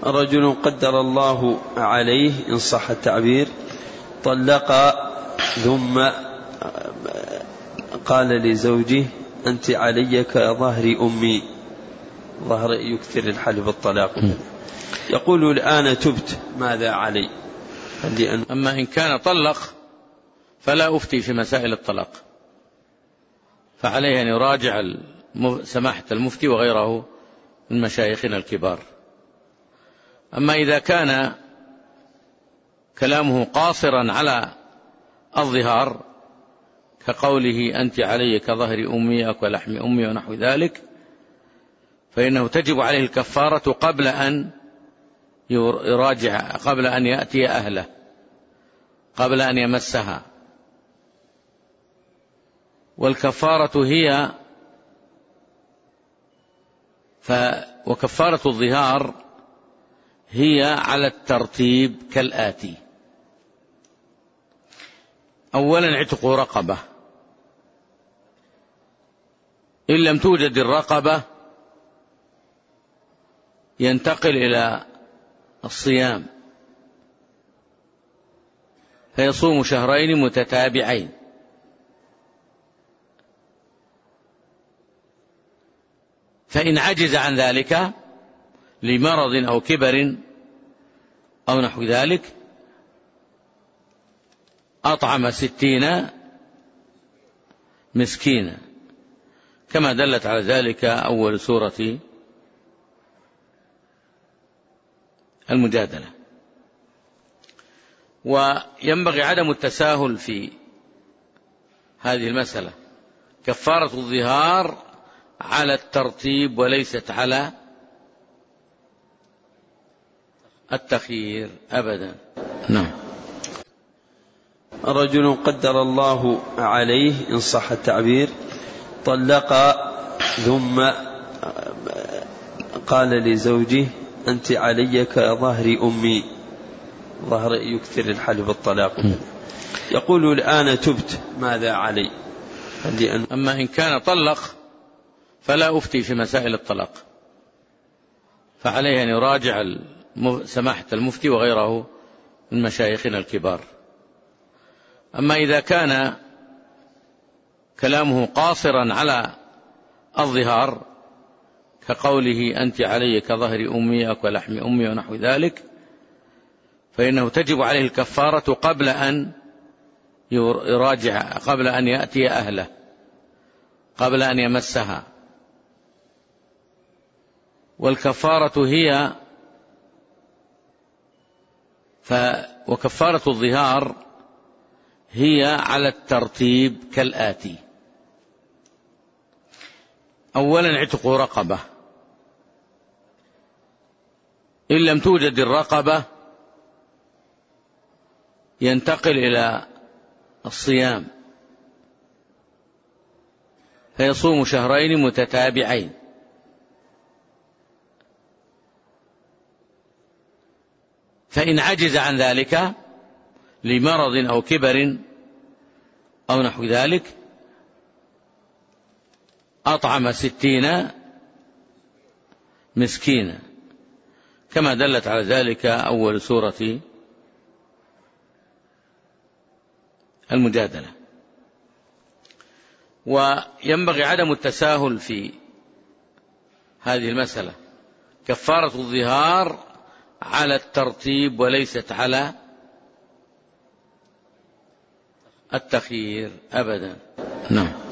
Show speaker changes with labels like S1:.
S1: رجل قدر الله عليه إن صح التعبير طلق ثم قال لزوجه أنت علي كظهر أمي، ظهر يكثر الحلف بالطلاق، يقول الآن تبت ماذا علي؟
S2: أما إن كان طلق فلا أفتي في مسائل الطلاق، فعليه أن يراجع سماحة المفتي وغيره من مشايخنا الكبار. أما إذا كان كلامه قاصرا على الظهار كقوله أنت علي كظهر أمي أو كلحم أمي ونحو ذلك، فإنه تجب عليه الكفارة قبل أن يراجع، قبل أن يأتي أهله، قبل أن يمسها. والكفارة هي وكفارة الظهار هي على الترتيب كالآتي: أولا عتق رقبة، إن لم توجد الرقبة ينتقل إلى الصيام فيصوم شهرين متتابعين، فإن عجز عن ذلك لمرض أو كبر أو نحو ذلك أطعم 60 مسكينا، كما دلت على ذلك أول سورة المجادلة. وينبغي عدم التساهل في هذه المسألة، كفارة الظهار على الترتيب وليست على التخيير أبدا. نعم.
S1: رجل قدر الله عليه إن صح التعبير طلق ثم قال لزوجه أنت علي كظهر أمي، ظهر يكثر الحلف بالطلاق، يقول الآن تبت ماذا علي؟
S2: أما إن كان طلق فلا أفتي في مسائل الطلاق، فعليه أن يراجع سماحة المفتي وغيره من مشايخنا الكبار. أما إذا كان كلامه قاصرا على الظهار كقوله أنت علي كظهر أمي أو كلحم أمي ونحو ذلك، فإنه تجب عليه الكفارة قبل أن يراجع، قبل أن يأتي أهله، قبل أن يمسها. والكفارة هي وكفارة الظهار هي على الترتيب كالآتي: أولا عتق رقبة، إن لم توجد الرقبة ينتقل إلى الصيام فيصوم شهرين متتابعين، فإن عجز عن ذلك لمرض أو كبر أو نحو ذلك أطعم 60 مسكينا، كما دلت على ذلك أول سورة المجادلة. وينبغي عدم التساهل في هذه المسألة، كفارة الظهار على الترتيب وليست على التخيير أبدا. نعم.